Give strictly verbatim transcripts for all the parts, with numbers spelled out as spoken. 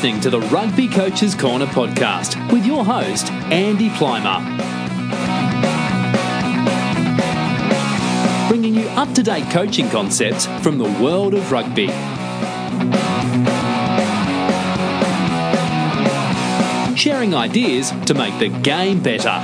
listening to the Rugby Coaches Corner podcast with your host, Andy Plymer. Bringing you up-to-date coaching concepts from the world of rugby. Sharing ideas to make the game better.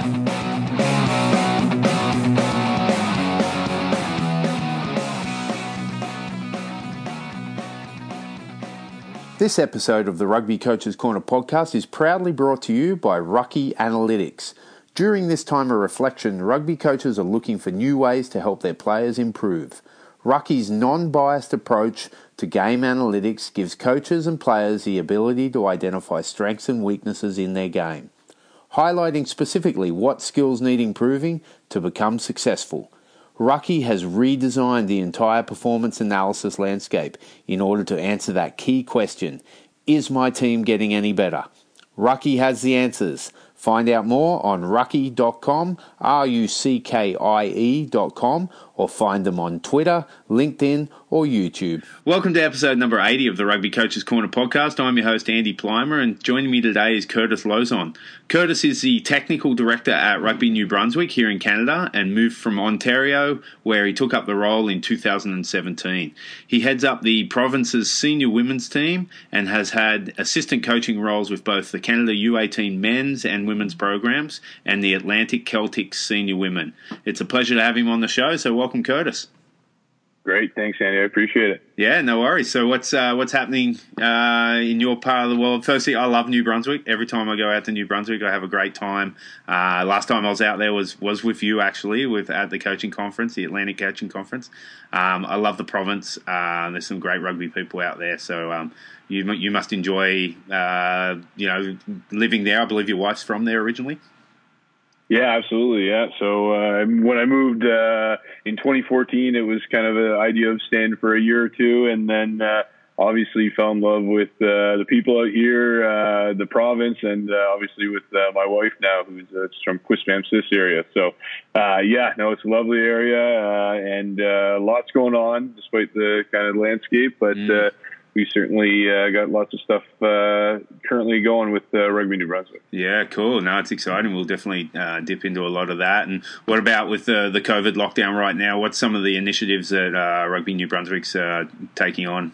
This episode of the Rugby Coaches Corner podcast is proudly brought to you by Rucky Analytics. During this time of reflection, rugby coaches are looking for new ways to help their players improve. Rucky's non-biased approach to game analytics gives coaches and players the ability to identify strengths and weaknesses in their game, highlighting specifically what skills need improving to become successful. Rucky has redesigned the entire performance analysis landscape in order to answer that key question: is my team getting any better? Rucky has the answers. Find out more on rucky dot com, R U C K I E dot com, or find them on Twitter, LinkedIn, or YouTube. Welcome to episode number eighty of the Rugby Coaches Corner podcast. I'm your host, Andy Plymer, and joining me today is Curtis Lozon. Curtis is the technical director at Rugby New Brunswick here in Canada and moved from Ontario, where he took up the role in two thousand seventeen. He heads up the province's senior women's team and has had assistant coaching roles with both the Canada U eighteen men's and women's programs and the Atlantic Celtics senior women. It's a pleasure to have him on the show, so welcome, Curtis. Great, thanks, Andy. I appreciate it. Yeah, no worries. So what's uh, what's happening uh, in your part of the world? Firstly, I love New Brunswick. Every time I go out to New Brunswick, I have a great time. Uh, last time I was out there was was with you, actually, with at the coaching conference, the Atlantic Coaching Conference. Um, I love the province. Uh, there's some great rugby people out there, so um, you you must enjoy uh, you know living there. I believe your wife's from there originally. Yeah, absolutely. Yeah. So uh, when I moved uh, in twenty fourteen, it was kind of an idea of staying for a year or two, and then uh, obviously fell in love with uh, the people out here, uh, the province, and uh, obviously with uh, my wife now, who's uh, from Quispamsis area. So uh, yeah, no, it's a lovely area uh, and uh, lots going on despite the kind of landscape, but. Mm. Uh, We certainly uh, got lots of stuff uh, currently going with uh, Rugby New Brunswick. Yeah, cool. No, it's exciting. We'll definitely uh, dip into a lot of that. And what about with uh, the COVID lockdown right now? What's some of the initiatives that uh, Rugby New Brunswick's uh, taking on?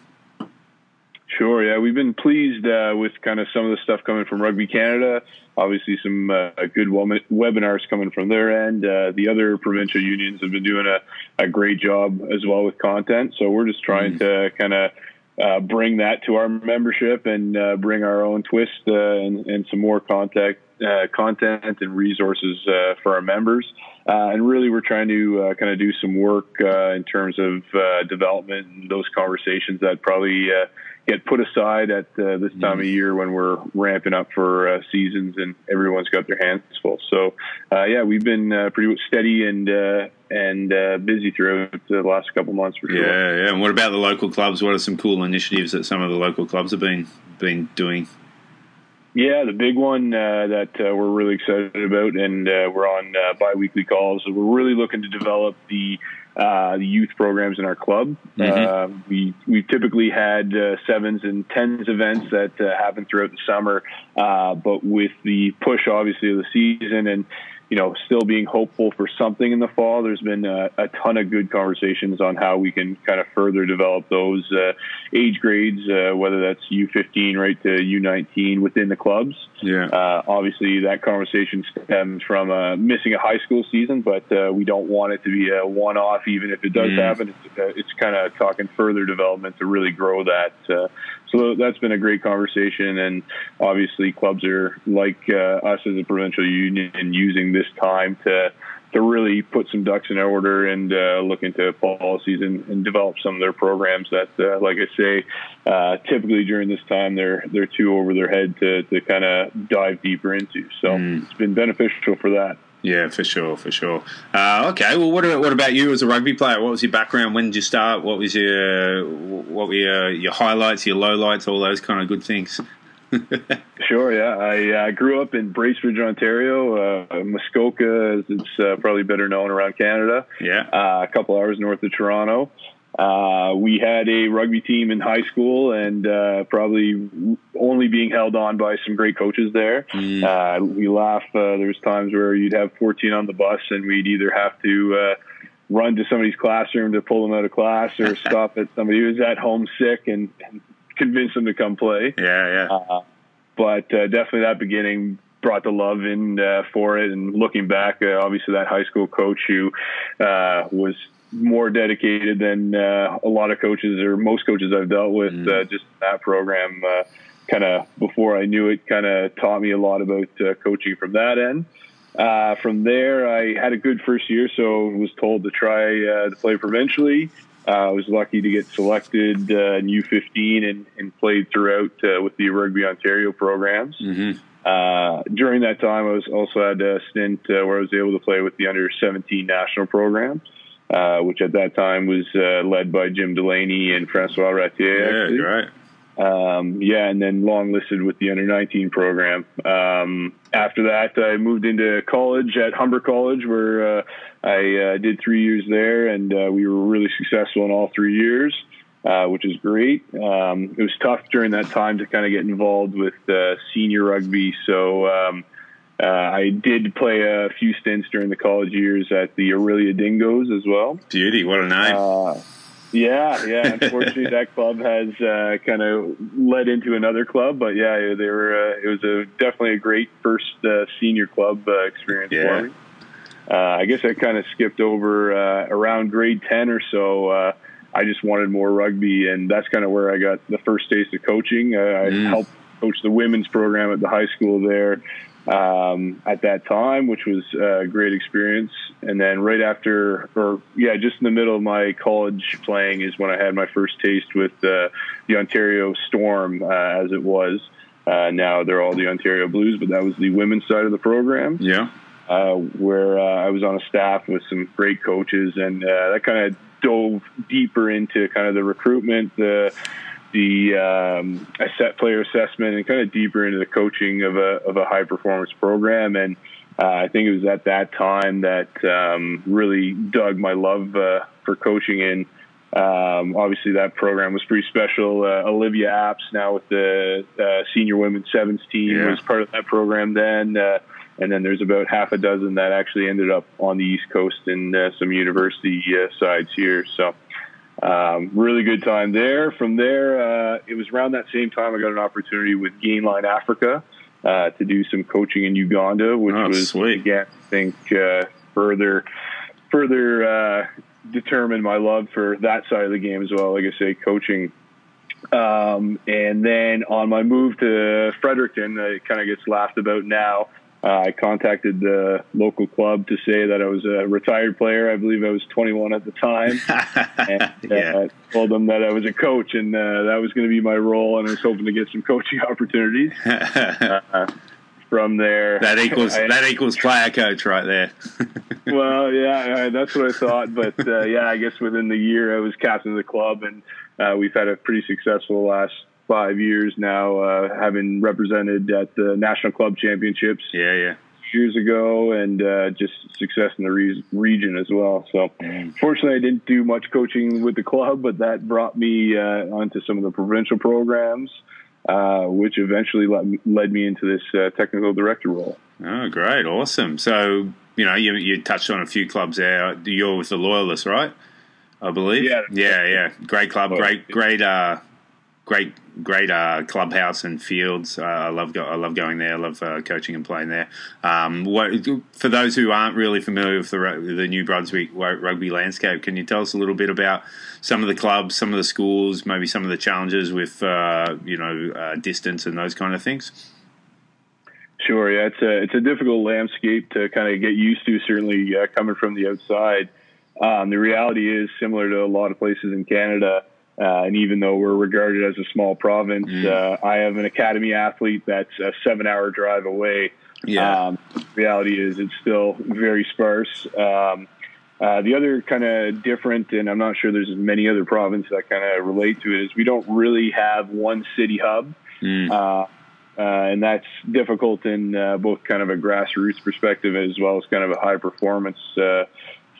Sure, yeah. We've been pleased uh, with kind of some of the stuff coming from Rugby Canada. Obviously, some uh, good web- webinars coming from their end. Uh, the other provincial unions have been doing a, a great job as well with content. So we're just trying mm. to kind of Uh, bring that to our membership and uh, bring our own twist uh, and, and some more contact, uh, content and resources uh, for our members. Uh, and really, we're trying to uh, kind of do some work uh, in terms of uh, development and those conversations that probably uh, get put aside at uh, this time of year when we're ramping up for uh, seasons and everyone's got their hands full. So, uh, yeah, we've been uh, pretty steady and uh, and uh, busy throughout the last couple months for sure. Yeah, yeah. And what about the local clubs? What are some cool initiatives that some of the local clubs have been been doing? Yeah, the big one uh, that uh, we're really excited about, and uh, we're on uh, bi-weekly calls. So we're really looking to develop the uh, the youth programs in our club. Mm-hmm. Uh, we we've typically had uh, sevens and tens events that uh, happen throughout the summer, uh, but with the push, obviously, of the season and you know, still being hopeful for something in the fall. There's been a, a ton of good conversations on how we can kind of further develop those uh, age grades, uh, whether that's U fifteen right to U nineteen within the clubs. Yeah. Uh, obviously, that conversation stems from uh, missing a high school season, but uh, we don't want it to be a one-off, even if it does mm. happen. It's, uh, it's kind of talking further development to really grow that. Uh, so that's been a great conversation, and obviously clubs are, like uh, us as a provincial union, using this time to to really put some ducks in order and uh, look into policies and, and develop some of their programs that, uh, like I say, uh, typically during this time they're they're too over their head to, to kind of dive deeper into. So mm. it's been beneficial for that. Yeah, for sure, for sure. Uh, okay, well, what about, what about you as a rugby player? What was your background? When did you start? What was your what were your, your highlights, your lowlights, all those kind of good things? Sure, yeah. I uh, grew up in Bracebridge, Ontario. Uh, Muskoka, as it's uh, probably better known around Canada. Yeah. Uh, a couple hours north of Toronto. Uh, we had a rugby team in high school, and uh, probably only being held on by some great coaches there. Mm. Uh, we laugh. Uh, there was times where you'd have fourteen on the bus, and we'd either have to uh, run to somebody's classroom to pull them out of class, or stop at somebody who was at home sick and, and convince them to come play. Yeah, yeah. Uh, but uh, definitely that beginning brought the love in uh, for it. And looking back, uh, obviously that high school coach who uh, was more dedicated than uh, a lot of coaches or most coaches I've dealt with, mm. uh, just that program uh, kind of before I knew it kind of taught me a lot about uh, coaching from that end. Uh, from there, I had a good first year, so was told to try uh, to play provincially. Uh, I was lucky to get selected uh, in U fifteen and, and played throughout uh, with the Rugby Ontario programs. Mm-hmm. Uh, during that time, I was also had a stint uh, where I was able to play with the under seventeen national program. Uh, which at that time was uh, led by Jim Delaney and Francois Ratier. Yeah, right. Um, yeah, and then long listed with the under nineteen program. Um, after that, I moved into college at Humber College, where uh, I uh, did three years there, and uh, we were really successful in all three years, uh, which is great. Um, it was tough during that time to kind of get involved with uh, senior rugby, so um, Uh, I did play a few stints during the college years at the Aurelia Dingoes as well. Beauty, what a name. Uh, yeah, yeah. Unfortunately, that club has uh, kind of led into another club, but yeah, they were. Uh, it was a definitely a great first uh, senior club uh, experience yeah. for me. Uh, I guess I kind of skipped over uh, around grade ten or so. Uh, I just wanted more rugby, and that's kind of where I got the first taste of coaching. Uh, I mm. helped coach the women's program at the high school there. Um, at that time, which was a great experience. And then right after, or yeah, just in the middle of my college playing is when I had my first taste with uh, the Ontario Storm, uh, as it was. Uh, now they're all the Ontario Blues, but that was the women's side of the program. Yeah. Uh, where uh, I was on a staff with some great coaches, and uh, that kind of dove deeper into kind of the recruitment, the the um, set player assessment, and kind of deeper into the coaching of a of a high performance program. And uh, I think it was at that time that um, really dug my love uh, for coaching in. Um, obviously, that program was pretty special. Uh, Olivia Apps, now with the uh, senior women's sevens team, yeah. was part of that program then. Uh, and then there's about half a dozen that actually ended up on the East Coast and uh, some university uh, sides here. So. Um, really good time there. From there, uh, it was around that same time I got an opportunity with Gainline Africa uh, to do some coaching in Uganda, which oh, was, sweet. again, I think, uh, further further uh, determined my love for that side of the game as well, like I say, coaching. Um, and then on my move to Fredericton, uh, it kind of gets laughed about now. Uh, I contacted the local club to say that I was a retired player. I believe I was twenty-one at the time. and yeah. uh, told them that I was a coach, and uh, that was going to be my role, and I was hoping to get some coaching opportunities. uh, from there, that equals I, that equals player coach right there. Well, yeah, that's what I thought. But uh, yeah, I guess within the year I was captain of the club, and uh, we've had a pretty successful last five years now, uh, having represented at the National Club Championships. Yeah, yeah. Years ago, and uh, just success in the re- region as well. So, mm. fortunately, I didn't do much coaching with the club, but that brought me uh, onto some of the provincial programs, uh, which eventually led, led me into this uh, technical director role. Oh, great. Awesome. So, you know, you, you touched on a few clubs there. You're with the Loyalists, right? I believe. Yeah. Yeah, yeah. Great club. Great, great, uh, great, great uh, clubhouse and fields. Uh, I love go- I love going there. I love uh, coaching and playing there. Um, what for those who aren't really familiar with the the New Brunswick rugby landscape, can you tell us a little bit about some of the clubs, some of the schools, maybe some of the challenges with uh, you know uh, distance and those kind of things? Sure. Yeah, it's a it's a difficult landscape to kind of get used to. Certainly, uh, coming from the outside, um, the reality is similar to a lot of places in Canada. Uh, and even though we're regarded as a small province, mm. uh, I have an academy athlete that's a seven-hour drive away. Yeah. Um, reality is it's still very sparse. Um, uh, the other kind of different, and I'm not sure there's many other provinces that kind of relate to it, is we don't really have one city hub. Mm. Uh, uh, and that's difficult in uh, both kind of a grassroots perspective as well as kind of a high-performance uh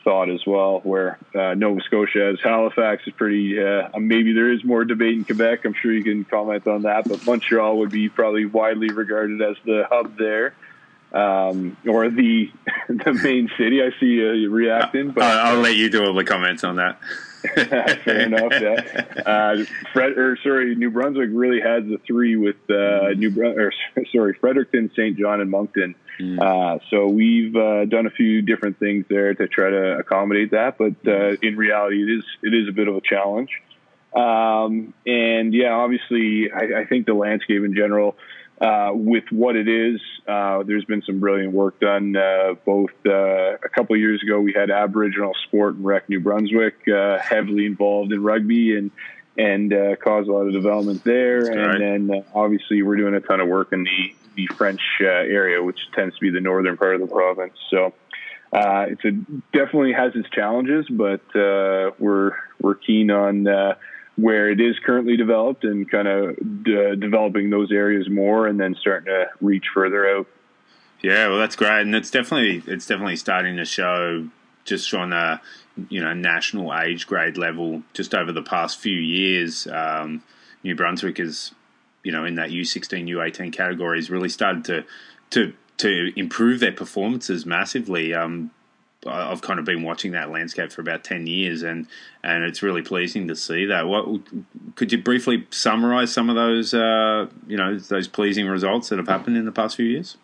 thought as well, where uh, Nova Scotia has Halifax is pretty, uh, maybe there is more debate in Quebec. I'm sure you can comment on that, but Montreal would be probably widely regarded as the hub there. Um, or the the main city. I see you reacting. But I'll, I'll let you do all the comments on that. Fair enough. Yeah. Uh, Fred, or sorry, New Brunswick really has the three with uh, New Brun- or sorry, Fredericton, Saint John, and Moncton. Mm. Uh, so we've uh, done a few different things there to try to accommodate that, but uh, in reality, it is it is a bit of a challenge. Um, and yeah, obviously, I, I think the landscape in general. Uh, with what it is, uh, there's been some brilliant work done. Uh, both uh, a couple of years ago, we had Aboriginal Sport and Rec New Brunswick uh, heavily involved in rugby and and uh, caused a lot of development there. That's and right. then uh, obviously we're doing a ton of work in the the French uh, area, which tends to be the northern part of the province. So uh, it's a definitely has its challenges, but uh, we're we're keen on. Uh, where it is currently developed and kind of de- developing those areas more and then starting to reach further out. Yeah, well, that's great. And it's definitely, it's definitely starting to show just on a, you know, national age grade level, just over the past few years. Um, New Brunswick is, you know, in that U sixteen, U eighteen categories really started to, to, to improve their performances massively. Um, I've kind of been watching that landscape for about ten years, and, and it's really pleasing to see that. What could you briefly summarise some of those, uh, you know, those pleasing results that have happened in the past few years?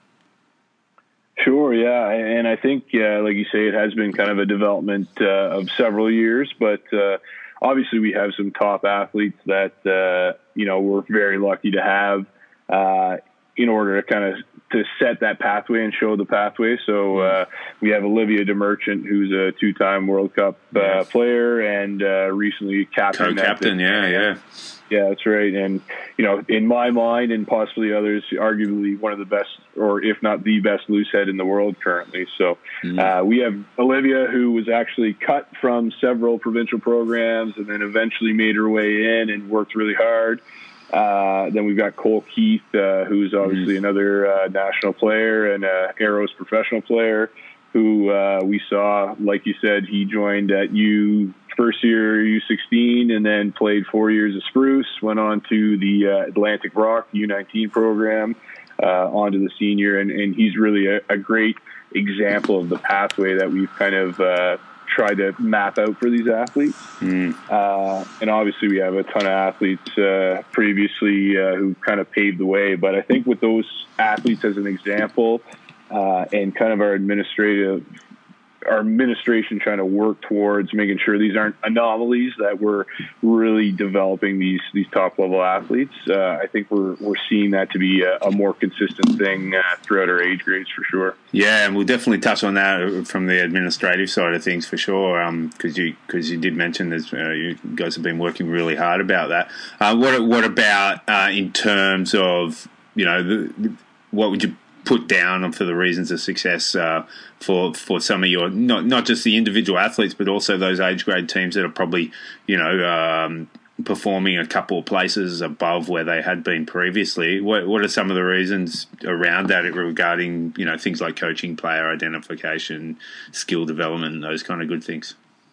Sure, yeah, and I think, uh, like you say, it has been kind of a development uh, of several years, but uh, obviously we have some top athletes that uh, you know we're very lucky to have uh, in order to kind of. to set that pathway and show the pathway. So uh, we have Olivia DeMerchant, who's a two-time World Cup uh, player and uh, recently captain. Co-captain, yeah, yeah. Yeah, that's right. And, you know, in my mind and possibly others, arguably one of the best, or if not the best loose head in the world currently. So mm. uh, we have Olivia, who was actually cut from several provincial programs and then eventually made her way in and worked really hard. Uh, then we've got Cole Keith, uh, who's obviously mm-hmm. another uh, national player and uh, Arrows professional player who uh, we saw, like you said, he joined at U first year U sixteen and then played four years at Spruce, went on to the uh, Atlantic Rock U nineteen program, uh, onto the senior, and, and he's really a, a great example of the pathway that we've kind of uh, try to map out for these athletes. Mm. Uh, and obviously we have a ton of athletes uh, previously uh, who kind of paved the way. But I think with those athletes as an example uh, and kind of our administrative, our administration trying to work towards making sure these aren't anomalies, that we're really developing these these top level athletes. Uh, I think we're we're seeing that to be a, a more consistent thing uh, throughout our age grades for sure. Yeah, and we'll definitely touch on that from the administrative side of things for sure. Because um, you because you did mention that uh, you guys have been working really hard about that. Uh, what what about uh, in terms of you know the, what would you put down for the reasons of success uh, for for some of your not not just the individual athletes, but also those age grade teams that are probably you know um, performing a couple of places above where they had been previously. What what are some of the reasons around that regarding you know things like coaching, player identification, skill development, those kind of good things?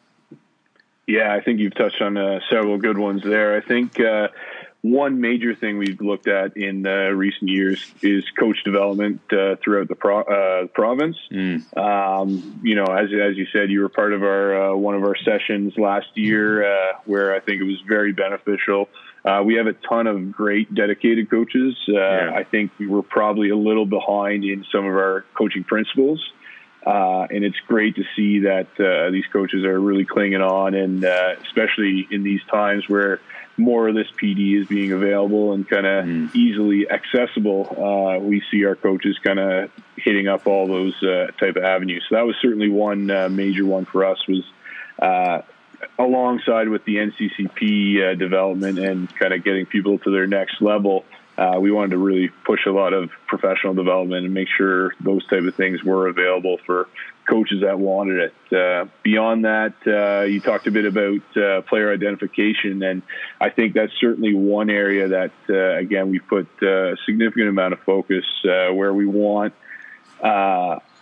Yeah, I think you've touched on uh, several good ones there. I think. Uh, One major thing we've looked at in uh, recent years is coach development uh, throughout the pro- uh, province. Mm. Um, you know, as as you said, you were part of our uh, one of our sessions last year, uh, where I think it was very beneficial. Uh, we have a ton of great dedicated coaches. Uh, yeah. I think we were probably a little behind in some of our coaching principles. Uh, and it's great to see that uh, these coaches are really clinging on, and uh, especially in these times where more of this P D is being available and kind of mm. easily accessible, uh, we see our coaches kind of hitting up all those uh, type of avenues. So that was certainly one uh, major one for us, was uh, alongside with the N C C P uh, development and kind of getting people to their next level. Uh, we wanted to really push a lot of professional development and make sure those type of things were available for coaches that wanted it. Uh, beyond that, uh, you talked a bit about uh, player identification, and I think that's certainly one area that, uh, again, we put uh, a significant amount of focus uh, where we want uh,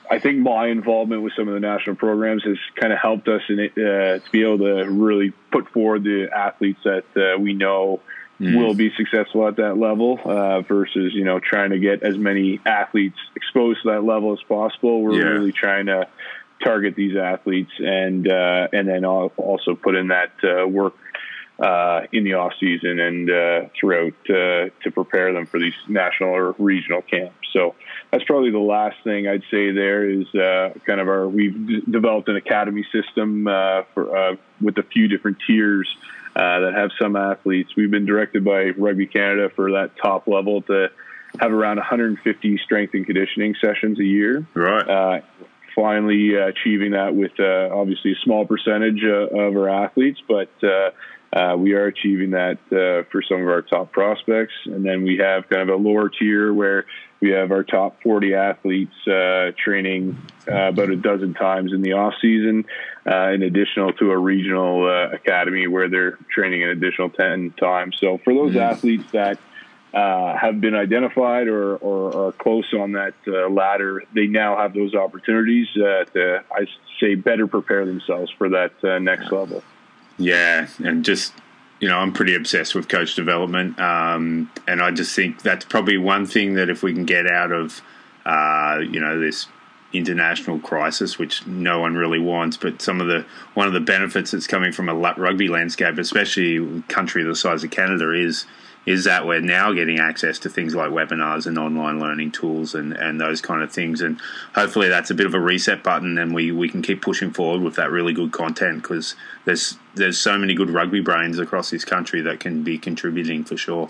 I think my involvement with some of the national programs has kind of helped us in it, uh, to be able to really put forward the athletes that uh, we know mm. will be successful at that level uh, versus, you know, trying to get as many athletes exposed to that level as possible. We're yeah. really trying to target these athletes and uh, and then also put in that uh, work uh, in the off season and uh, throughout uh, to prepare them for these national or regional camps. So that's probably the last thing I'd say there is uh, kind of our, we've d- developed an academy system uh, for uh, with a few different tiers uh, that have some athletes. We've been directed by Rugby Canada for that top level to have around one hundred fifty strength and conditioning sessions a year. Right. Uh, finally uh, achieving that with uh, obviously a small percentage uh, of our athletes, but uh, Uh, we are achieving that uh, for some of our top prospects. And then we have kind of a lower tier where we have our top forty athletes uh, training uh, about a dozen times in the off season, uh, in addition to a regional uh, academy where they're training an additional ten times. So for those mm-hmm. athletes that uh, have been identified or, or are close on that uh, ladder, they now have those opportunities uh, to, I say, better prepare themselves for that uh, next level. Yeah, and just, you know, I'm pretty obsessed with coach development, um, and I just think that's probably one thing that if we can get out of, uh, you know, this international crisis, which no one really wants, but some of the one of the benefits that's coming from a rugby landscape, especially a country the size of Canada, is is that we're now getting access to things like webinars and online learning tools and, and those kind of things. And hopefully that's a bit of a reset button and we, we can keep pushing forward with that really good content because there's there's so many good rugby brains across this country that can be contributing for sure.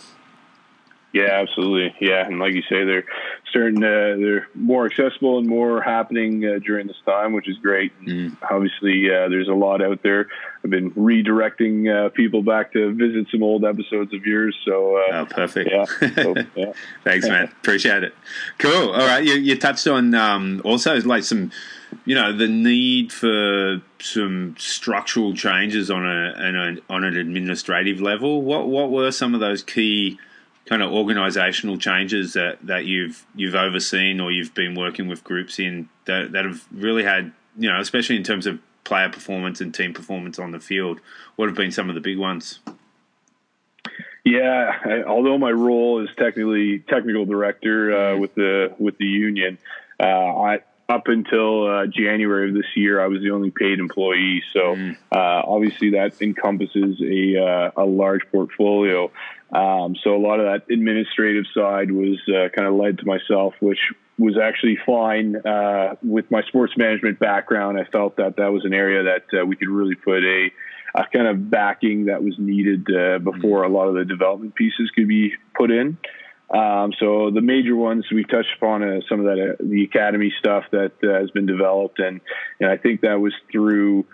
Yeah, absolutely. Yeah, and like you say, they're starting to, they're more accessible and more happening uh, during this time, which is great. Mm. Obviously, uh, there's a lot out there. I've been redirecting uh, people back to visit some old episodes of yours. So, uh, oh, perfect. Yeah. So, yeah. Thanks, man. Appreciate it. Cool. All right. You, you touched on um, also like some, you know, the need for some structural changes on a, on a on an administrative level. What what were some of those key kind of organisational changes that, that you've you've overseen or you've been working with groups in that, that have really had, you know, especially in terms of player performance and team performance on the field? What have been some of the big ones? Yeah, I, although my role is technically technical director uh, mm-hmm. with the with the union, uh, I up until uh, January of this year, I was the only paid employee. So mm. uh, obviously that encompasses a uh, a large portfolio. Um, so a lot of that administrative side was uh, kind of led to myself, which was actually fine. Uh, with my sports management background, I felt that that was an area that uh, we could really put a, a kind of backing that was needed uh, before a lot of the development pieces could be put in. Um, so the major ones we touched upon uh, some of that uh, the academy stuff that uh, has been developed, and and I think that was through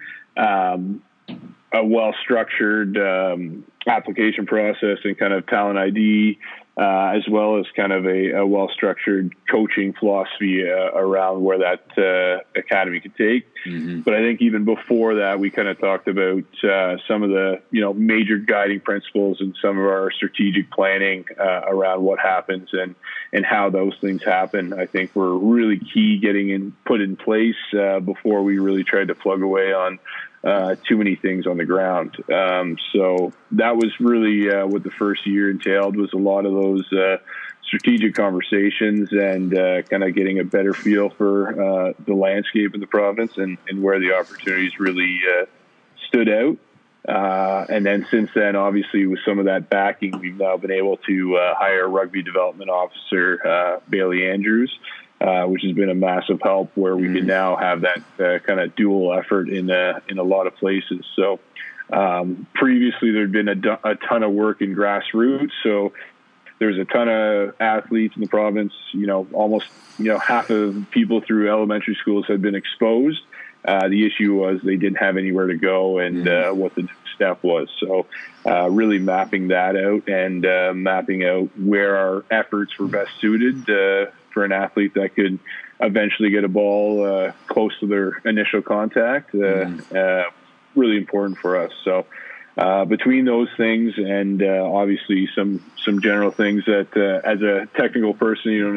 um, a well-structured um, application process and kind of talent I D, uh, as well as kind of a, a well-structured coaching philosophy uh, around where that uh, academy could take. Mm-hmm. But I think even before that, we kind of talked about uh, some of the, you know, major guiding principles and some of our strategic planning uh, around what happens and, and how those things happen. I think were really key getting in, put in place uh, before we really tried to plug away on Uh, too many things on the ground. Um, so that was really uh, what the first year entailed, was a lot of those uh, strategic conversations and uh, kind of getting a better feel for uh, the landscape in the province and, and where the opportunities really uh, stood out. Uh, and then since then, obviously, with some of that backing, we've now been able to uh, hire a rugby development officer, uh, Bailey Andrews, Uh, which has been a massive help, where we mm. can now have that uh, kind of dual effort in uh, in a lot of places. So um, previously there'd been a, do- a ton of work in grassroots. So there's a ton of athletes in the province. You know, almost you know half of people through elementary schools had been exposed. Uh, the issue was they didn't have anywhere to go and mm. uh, what the next step was. So uh, really mapping that out and uh, mapping out where our efforts were best suited Uh, for an athlete that could eventually get a ball uh, close to their initial contact, uh, mm. uh, really important for us. So uh, between those things and uh, obviously some some general things that uh, as a technical person you don't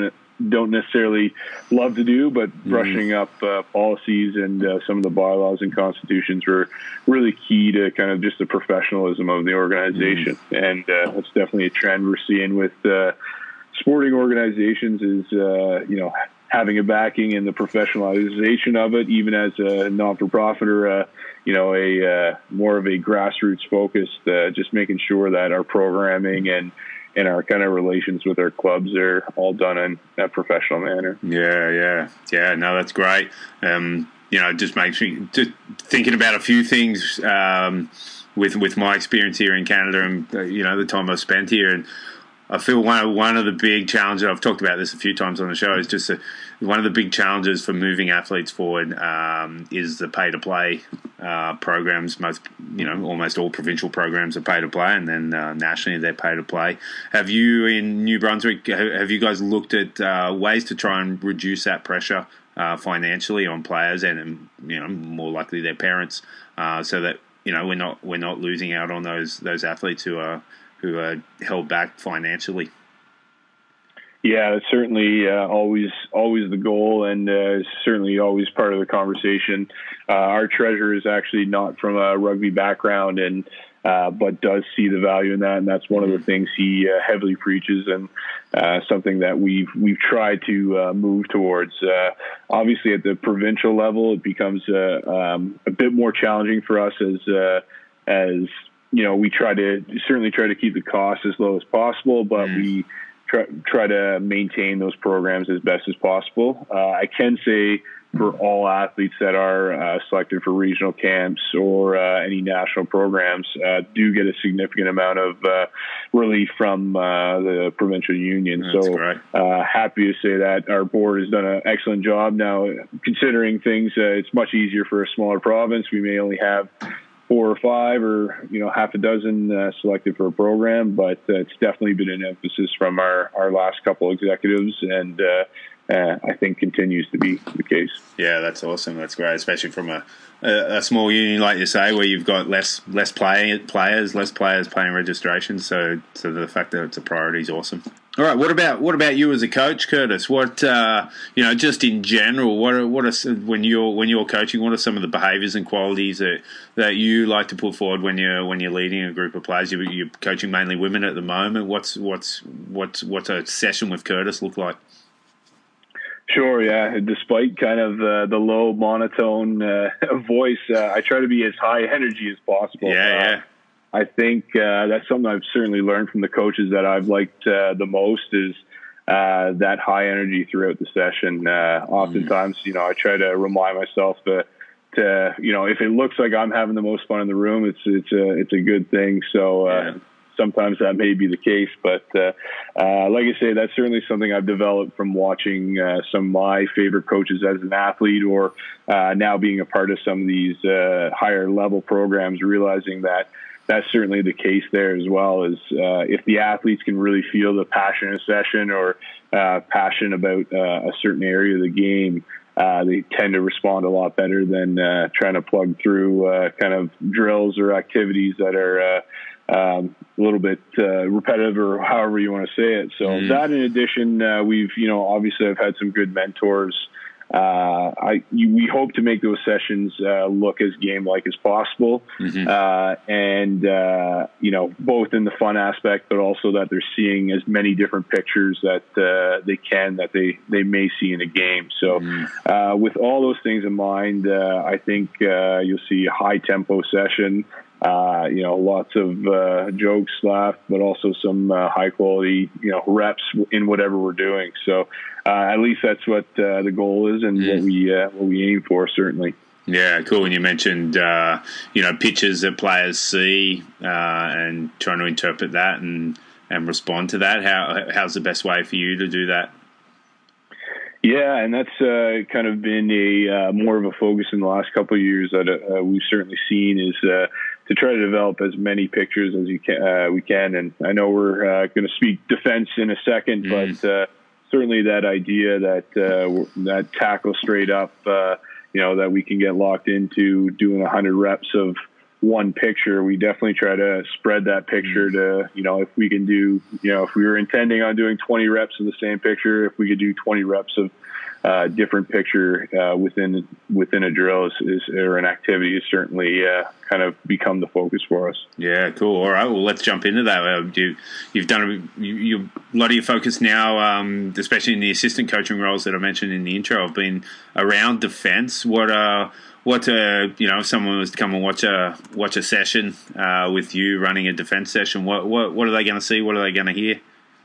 don't necessarily love to do, but brushing mm. up uh, policies and uh, some of the bylaws and constitutions were really key to kind of just the professionalism of the organization. Mm. And uh, that's definitely a trend we're seeing with uh, sporting organizations is, uh, you know, having a backing and the professionalization of it, even as a non-for-profit or a, you know, a uh, more of a grassroots focused, uh, just making sure that our programming and, and our kind of relations with our clubs are all done in a professional manner. Yeah, yeah, yeah. No, that's great. Um, you know, it just makes me just thinking about a few things um, with with my experience here in Canada and, uh, you know, the time I've spent here. And I feel one of, one of the big challenges, I've talked about this a few times on the show, is just a, one of the big challenges for moving athletes forward um, is the pay-to-play uh, programs. Most, you know, almost all provincial programs are pay-to-play, and then uh, nationally they're pay-to-play. Have you, in New Brunswick, have you guys looked at uh, ways to try and reduce that pressure uh, financially on players and, you know, more likely their parents, uh, so that, you know, we're not we're not losing out on those those athletes who are who are held back financially? Yeah, it's certainly uh, always always the goal, and uh, certainly always part of the conversation. Uh, our treasurer is actually not from a rugby background, and uh, but does see the value in that, and that's one of the things he uh, heavily preaches, and uh, something that we've we've tried to uh, move towards. Uh, obviously, at the provincial level, it becomes uh, um, a bit more challenging for us as uh, as you know, we try to certainly try to keep the costs as low as possible, but mm. we try, try to maintain those programs as best as possible. Uh, I can say for all athletes that are uh, selected for regional camps or uh, any national programs, uh, do get a significant amount of uh, relief from uh, the provincial union. That's so uh, happy to say that our board has done an excellent job. Now, considering things, uh, it's much easier for a smaller province. We may only have four or five or, you know, half a dozen uh, selected for a program, but uh, it's definitely been an emphasis from our, our last couple executives, and uh, uh, I think continues to be the case. Yeah, that's awesome. That's great, especially from a, a, a small union, like you say, where you've got less less play, players, less players paying registration. So, so the fact that it's a priority is awesome. All right, what about what about you as a coach, Curtis? What uh, you know, just in general, what are, what are when you're when you're coaching? What are some of the behaviours and qualities that, that you like to put forward when you're when you're leading a group of players? You're, you're coaching mainly women at the moment. What's what's what's what's a session with Curtis look like? Sure, yeah. Despite kind of uh, the low monotone uh, voice, uh, I try to be as high energy as possible. Yeah, uh, yeah. I think uh, that's something I've certainly learned from the coaches that I've liked uh, the most is uh, that high energy throughout the session. Uh, oftentimes, you know, I try to remind myself to, to, you know, if it looks like I'm having the most fun in the room, it's it's a it's a good thing. So uh, yeah. sometimes that may be the case, but uh, uh, like I say, that's certainly something I've developed from watching uh, some of my favorite coaches as an athlete, or uh, now being a part of some of these uh, higher level programs, realizing that that's certainly the case there as well. Is uh, if the athletes can really feel the passion in a session, or uh, passion about uh, a certain area of the game, uh, they tend to respond a lot better than uh, trying to plug through uh, kind of drills or activities that are uh, um, a little bit uh, repetitive, or however you want to say it. So mm. that, in addition, uh, we've, you know, obviously I've had some good mentors. Uh, I, you, we hope to make those sessions uh, look as game-like as possible, mm-hmm. uh, and uh, you know, both in the fun aspect, but also that they're seeing as many different pictures that uh, they can that they, they may see in a game. So, mm. uh, with all those things in mind, uh, I think uh, you'll see a high-tempo session. Uh, you know, lots of uh, jokes, laugh, but also some uh, high quality, you know, reps in whatever we're doing. So uh, at least that's what uh, the goal is, and mm. what we uh, what we aim for, certainly. Yeah, cool. And you mentioned, uh, you know, pictures that players see uh, and trying to interpret that and, and respond to that. How how's the best way for you to do that? Yeah, and that's uh, kind of been a uh, more of a focus in the last couple of years that uh, we've certainly seen is uh, to try to develop as many pictures as you can, uh, we can. And I know we're uh, going to speak defense in a second, mm. but uh, certainly that idea that uh, that tackle straight up, uh, you know, that we can get locked into doing one hundred reps of one picture. We definitely try to spread that picture to, you know, if we can do, you know, if we were intending on doing twenty reps of the same picture, if we could do twenty reps of uh, different picture uh, within within a drill is, is or an activity is certainly uh, kind of become the focus for us. Yeah, cool. All right, well, let's jump into that. Uh, you, you've done a, you, you, a lot of your focus now, um, especially in the assistant coaching roles that I mentioned in the intro, have been around defense. What uh, what uh, you know, if someone was to come and watch a watch a session uh, with you running a defense session, what what what are they going to see? What are they going to hear?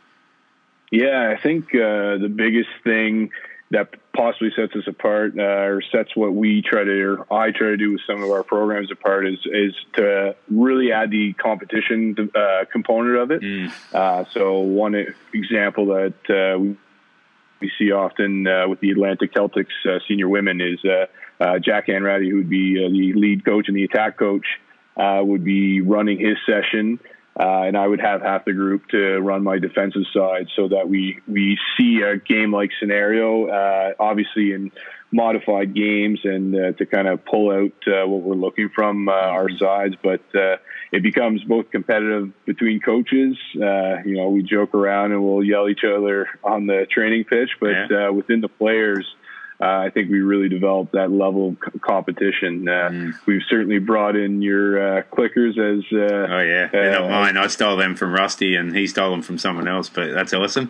Yeah, I think uh, the biggest thing that possibly sets us apart, uh, or sets what we try to, or I try to do with some of our programs apart, is is to really add the competition uh, component of it. Mm. Uh, so one example that uh, we, we see often uh, with the Atlantic Celtics uh, senior women is uh, uh, Jack Anratty, who would be uh, the lead coach and the attack coach, uh, would be running his session. Uh, and I would have half the group to run my defensive side so that we, we see a game-like scenario, uh, obviously in modified games, and uh, to kind of pull out uh, what we're looking from uh, our sides. But uh, it becomes both competitive between coaches. Uh, you know, we joke around and we'll yell at each other on the training pitch, but yeah. uh, within the players, Uh, I think we really developed that level of competition. Uh, mm. We've certainly brought in your uh, clickers as. Uh, oh yeah, they're not uh, mine. I stole them from Rusty, and he stole them from someone else. But that's awesome.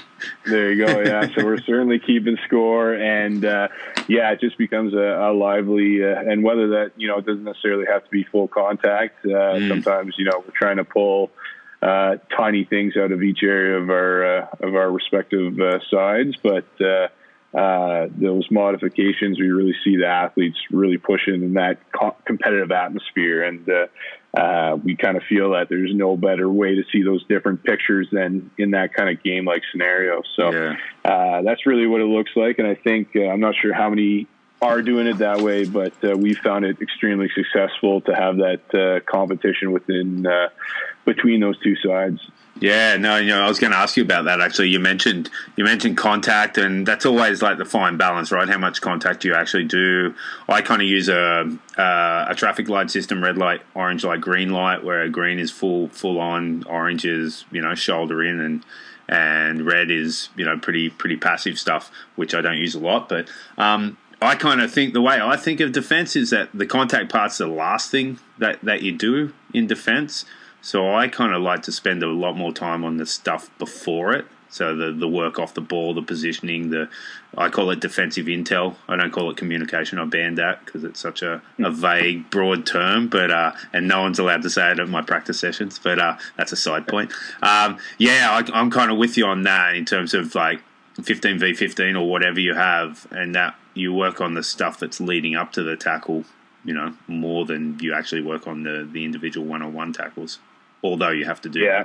There you go. Yeah, so we're certainly keeping score, and uh, yeah, it just becomes a, a lively. Uh, and whether that, you know, it doesn't necessarily have to be full contact. Uh, mm. Sometimes, you know, we're trying to pull uh, tiny things out of each area of our uh, of our respective uh, sides, but. Uh, Uh, those modifications, we really see the athletes really pushing in that co- competitive atmosphere. And uh, uh, we kind of feel that there's no better way to see those different pictures than in that kind of game-like scenario. So yeah. uh, that's really what it looks like. And I think, uh, I'm not sure how many are doing it that way, but uh, we found it extremely successful to have that uh, competition within uh, between those two sides. Yeah, no, you know, I was going to ask you about that. Actually, you mentioned you mentioned contact, and that's always like the fine balance, right? How much contact you actually do. I kind of use a uh, a traffic light system: red light, orange light, green light. Where green is full full on, orange is, you know, shoulder in, and and red is, you know, pretty pretty passive stuff, which I don't use a lot. But um, I kind of think the way I think of defense is that the contact part's the last thing that that you do in defense. So I kind of like to spend a lot more time on the stuff before it. So the the work off the ball, the positioning, the I call it defensive intel. I don't call it communication. I banned that because it's such a, a vague, broad term. But uh, and no one's allowed to say it at my practice sessions. But uh, that's a side point. Um, yeah, I, I'm kind of with you on that in terms of like fifteen v fifteen or whatever you have, and that you work on the stuff that's leading up to the tackle, you know, more than you actually work on the the individual one-on-one tackles. Although you have to do yeah. that.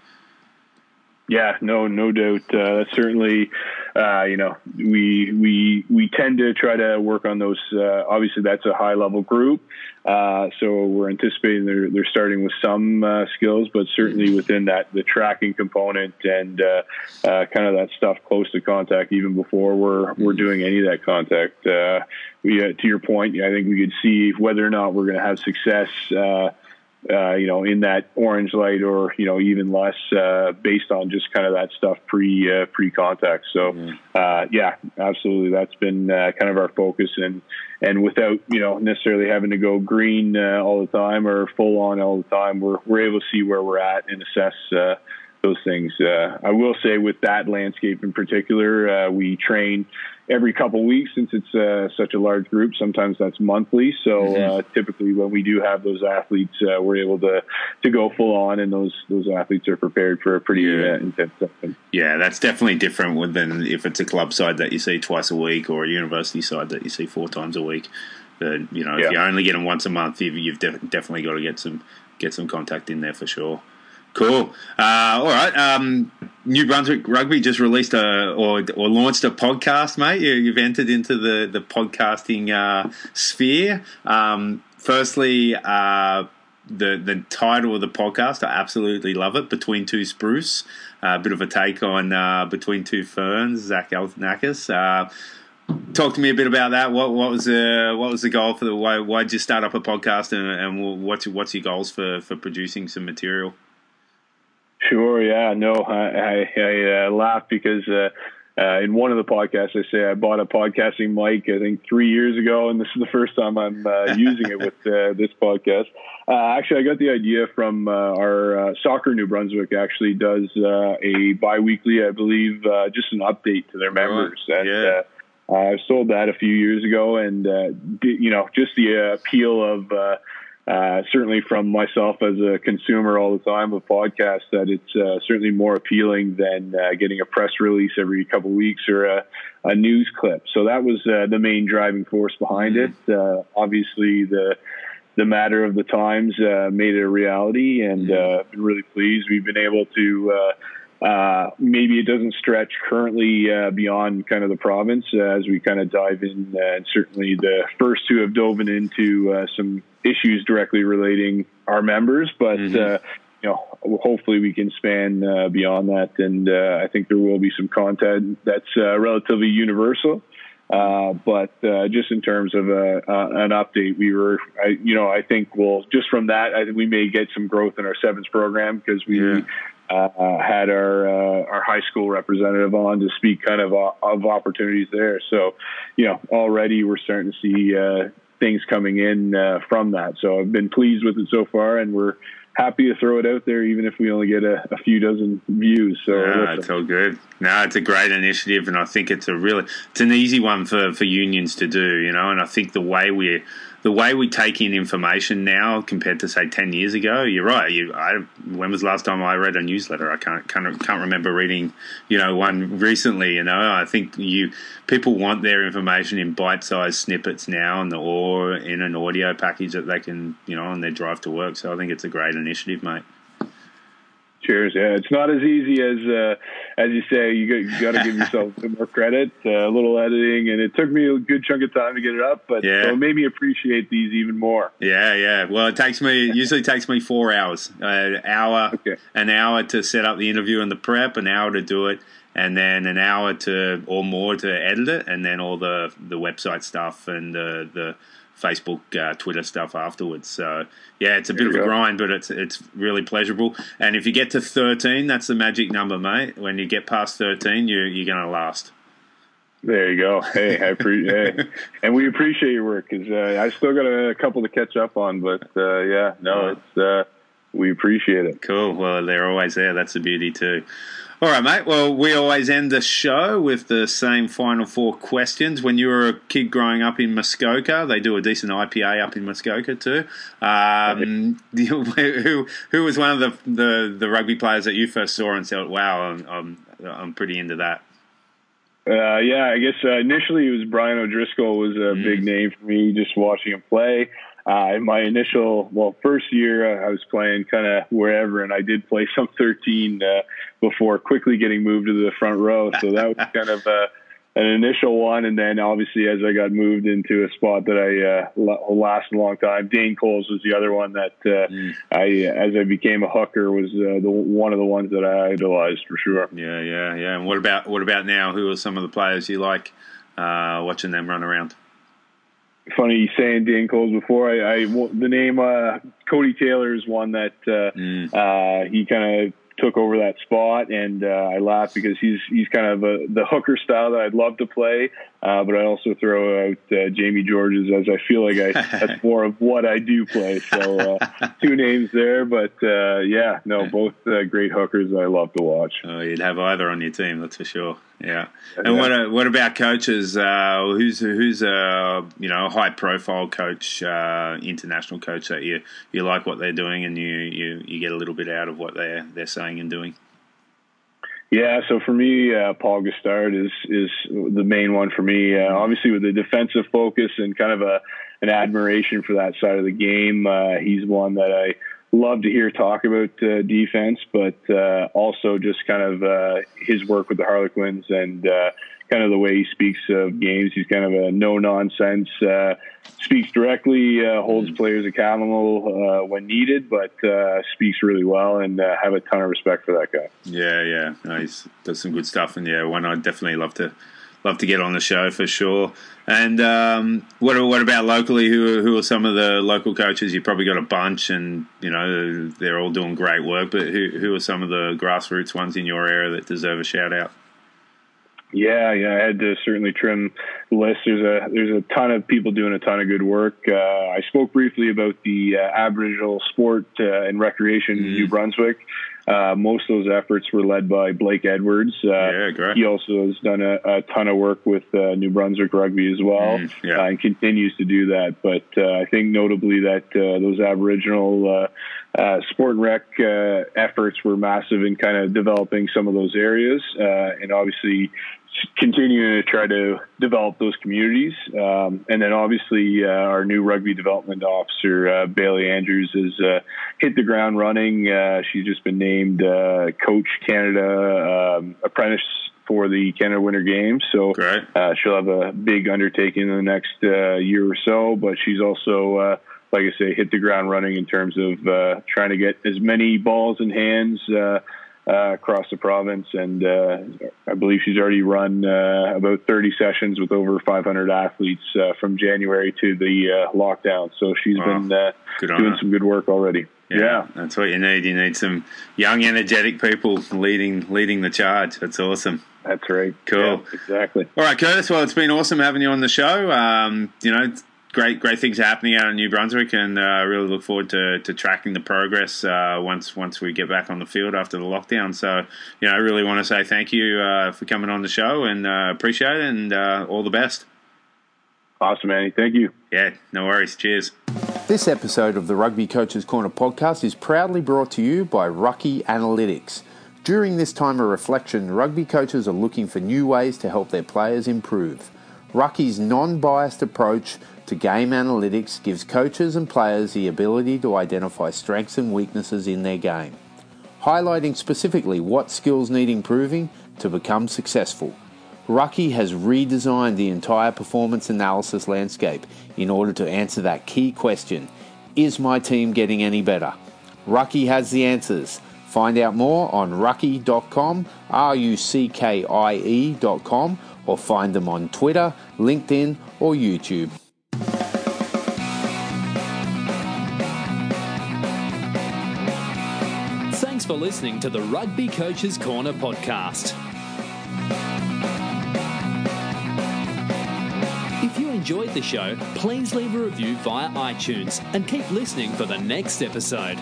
Yeah, no, no doubt. Uh, certainly, uh, you know, we we we tend to try to work on those. Uh, obviously, that's a high level group, uh, so we're anticipating they're they're starting with some uh, skills, but certainly within that the tracking component and uh, uh, kind of that stuff close to contact, even before we're we're doing any of that contact. Uh, we, uh, to your point, I think we could see whether or not we're going to have success. Uh, Uh, you know, in that orange light, or you know, even less, uh, based on just kind of that stuff pre uh, pre contact. So, mm. uh, yeah, absolutely, that's been uh, kind of our focus, and and without you know necessarily having to go green uh, all the time or full on all the time, we're we're able to see where we're at and assess uh, those things. Uh, I will say with that landscape in particular, uh, we train every couple of weeks since it's uh, such a large group. Sometimes that's monthly. So mm-hmm. uh, typically when we do have those athletes, uh, we're able to, to go full on, and those, those athletes are prepared for a pretty yeah. uh, intense session. Yeah, that's definitely different than if it's a club side that you see twice a week or a university side that you see four times a week. But, you know, if yeah. you only get them once a month, you've, you've def- definitely got to get some, get some contact in there for sure. Cool. Uh, all right. Um, New Brunswick Rugby just released a or or launched a podcast, mate. You, you've entered into the the podcasting uh, sphere. Um, firstly, uh, the the title of the podcast, I absolutely love it. Between Two Spruce, a uh, bit of a take on uh, Between Two Ferns, Zach Galifianakis. Uh Talk to me a bit about that. What what was the what was the goal for the why why did you start up a podcast, and, and what's what's your goals for, for producing some material? Sure. Yeah. No, I I, I uh, laugh because uh, uh, in one of the podcasts I say I bought a podcasting mic I think three years ago, and this is the first time I'm uh, using it with uh, this podcast. Uh, actually, I got the idea from uh, our uh, Soccer New Brunswick. Actually, does uh, a biweekly, I believe, uh, just an update to their members. Right. And, yeah. Uh, I sold that a few years ago, and uh, you know, just the uh, appeal of uh, uh, certainly from myself as a consumer all the time of podcasts, that it's uh, certainly more appealing than uh, getting a press release every couple of weeks or a, a news clip. So that was uh, the main driving force behind mm-hmm. it. Uh, obviously, the the matter of the times uh, made it a reality, and mm-hmm. uh, been really pleased. We've been able to. Uh, Uh, maybe it doesn't stretch currently uh, beyond kind of the province uh, as we kind of dive in. Uh, and certainly the first two have dove into uh, some issues directly relating our members, but mm-hmm. uh, you know, hopefully we can span uh, beyond that. And uh, I think there will be some content that's uh, relatively universal. Uh, but uh, just in terms of a, uh, an update, we were, I, you know, I think we'll just from that, I think we may get some growth in our sevens program because we. Yeah. Uh, had our uh, our high school representative on to speak kind of uh, of opportunities there. So, you know, already we're starting to see uh, things coming in uh, from that. So I've been pleased with it so far, and we're happy to throw it out there, even if we only get a, a few dozen views. So no, it's all good. No, it's a great initiative, and I think it's a really it's an easy one for, for unions to do, you know. And I think the way we the way we take in information now compared to say ten years ago, you're right. You, I, when was the last time I read a newsletter? I can't can't can't remember reading, you know, one recently. You know, I think you people want their information in bite-sized snippets now, and the, or in an audio package that they can, you know, on their drive to work. So I think it's a great initiative, mate. Cheers. Yeah, it's not as easy as uh, as you say. You got, you got to give yourself a bit more credit, uh, a little editing, and it took me a good chunk of time to get it up, but yeah. So it made me appreciate these even more. Yeah, yeah. Well, it takes me it usually takes me four hours, uh, an hour, okay. an hour to set up the interview and the prep, an hour to do it, and then an hour to or more to edit it, and then all the the website stuff and the the. Facebook, uh, Twitter stuff afterwards. So yeah, it's a bit of a go. grind, but it's it's really pleasurable. And if you get to thirteen, that's the magic number, mate. When you get past thirteen, you're you're going to last. There you go. Hey, I appreciate, hey. And we appreciate your work because uh, I still got a couple to catch up on. But uh, yeah, no, it's uh, we appreciate it. Cool. Well, they're always there. That's the beauty too. All right, mate. Well, we always end the show with the same final four questions. When you were a kid growing up in Muskoka, they do a decent I P A up in Muskoka too. Um, who who was one of the, the, the rugby players that you first saw and said, "Wow, I'm I'm, I'm pretty into that"? Uh, yeah, I guess uh, initially it was Brian O'Driscoll was a mm. big name for me, just watching him play. Uh, in my initial, well, first year uh, I was playing kind of wherever, and I did play some thirteen uh, before quickly getting moved to the front row. So that was kind of uh, an initial one. And then obviously as I got moved into a spot that I uh, will last a long time, Dane Coles was the other one that uh, mm. I, as I became a hooker, was uh, the one of the ones that I idolized for sure. Yeah, yeah, yeah. And what about what about now? Who are some of the players you like uh, watching them run around? Funny you saying Dane Coles before. I, I the name uh, Cody Taylor is one that uh, mm. uh, he kind of took over that spot, and uh, I laugh because he's he's kind of a, the hooker style that I'd love to play, uh, but I also throw out uh, Jamie Georges as I feel like I that's more of what I do play. So uh, two names there, but uh, yeah, no, both uh, great hookers that I love to watch. Oh, you'd have either on your team, that's for sure. Yeah. And yeah. what uh, what about coaches? Uh, who's who's a you know high profile coach, uh, international coach that you, you like what they're doing and you, you, you get a little bit out of what they're they're saying and doing? Yeah, so for me, uh, Paul Gustard is is the main one for me. Uh, obviously, with the defensive focus and kind of a an admiration for that side of the game, uh, he's one that I love to hear talk about uh, defense, but uh, also just kind of uh, his work with the Harlequins and uh, kind of the way he speaks of games. He's kind of a no-nonsense, uh, speaks directly, uh, holds players accountable uh, when needed, but uh, speaks really well, and uh, have a ton of respect for that guy. Yeah, yeah. No, he does some good stuff, and yeah, one I'd definitely love to love to get on the show for sure. And um, what what about locally? Who are, who are some of the local coaches? You've probably got a bunch, and you know they're all doing great work. But who who are some of the grassroots ones in your area that deserve a shout out? Yeah, yeah, I had to certainly trim the list. There's a there's a ton of people doing a ton of good work. Uh, I spoke briefly about the uh, Aboriginal sport uh, and recreation mm. in New Brunswick. Uh, most of those efforts were led by Blake Edwards. Uh, yeah, great. He also has done a, a ton of work with uh, New Brunswick Rugby as well, mm, yeah. uh, and continues to do that. But uh, I think notably that uh, those Aboriginal uh, uh, sport and rec uh, efforts were massive in kind of developing some of those areas, uh, and obviously continuing to try to develop those communities. Um, and then obviously uh, our new rugby development officer, uh, Bailey Andrews, has uh, hit the ground running. Uh, she's just been named uh, Coach Canada um, Apprentice for the Canada Winter Games. So uh, she'll have a big undertaking in the next uh, year or so, but she's also, uh, like I say, hit the ground running in terms of uh, trying to get as many balls in hands uh, Uh, across the province, and uh, I believe she's already run uh, about thirty sessions with over five hundred athletes uh, from January to the uh, lockdown. So she's wow. been uh, doing some good work already. Yeah, yeah, that's what you need. You need some young, energetic people leading leading the charge. That's awesome. That's right. Cool. Yeah, exactly. All right, Curtis. Well, it's been awesome having you on the show. Um, you know. Great, great things are happening out in New Brunswick, and I uh, really look forward to, to tracking the progress uh, once once we get back on the field after the lockdown. So, you know, I really want to say thank you uh, for coming on the show, and uh, appreciate it, and uh, all the best. Awesome, Andy. Thank you. Yeah, no worries. Cheers. This episode of the Rugby Coaches Corner podcast is proudly brought to you by Rucky Analytics. During this time of reflection, rugby coaches are looking for new ways to help their players improve. Rucky's non-biased approach to game analytics gives coaches and players the ability to identify strengths and weaknesses in their game, highlighting specifically what skills need improving to become successful. Rucky has redesigned the entire performance analysis landscape in order to answer that key question: is my team getting any better? Rucky has the answers. Find out more on rucky dot com, R U C K I E dot com, or find them on Twitter, LinkedIn, or YouTube. Thanks for listening to the Rugby Coaches Corner podcast. If you enjoyed the show, please leave a review via iTunes and keep listening for the next episode.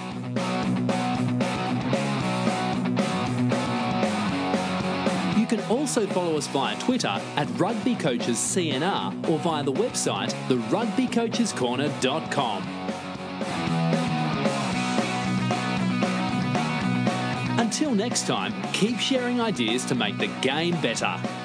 You can also follow us via Twitter at Rugby Coaches C N R or via the website the rugby coaches corner dot com. Until next time, keep sharing ideas to make the game better.